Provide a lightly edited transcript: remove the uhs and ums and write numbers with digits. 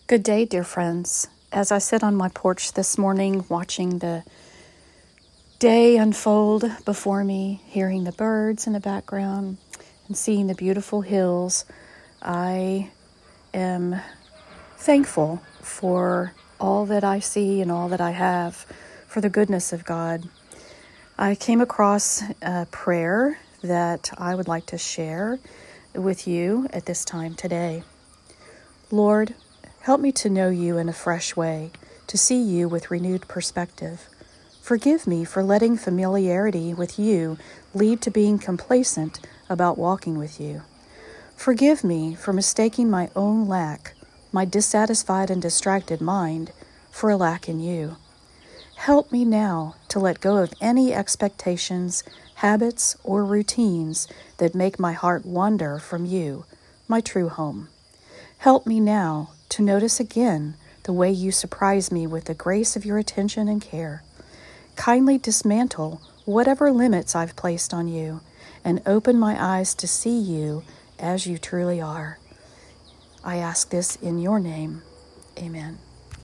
Good day, dear friends. As I sit on my porch this morning, watching the day unfold before me, hearing the birds in the background, and seeing the beautiful hills, I am thankful for all that I see and all that I have, for the goodness of God. I came across a prayer that I would like to share with you at this time today. Lord, help me to know you in a fresh way, to see you with renewed perspective. Forgive me for letting familiarity with you lead to being complacent about walking with you. Forgive me for mistaking my own lack, my dissatisfied and distracted mind, for a lack in you. Help me now to let go of any expectations, habits, or routines that make my heart wander from you, my true home. Help me now to notice again the way you surprise me with the grace of your attention and care. Kindly dismantle whatever limits I've placed on you and open my eyes to see you as you truly are. I ask this in your name. Amen.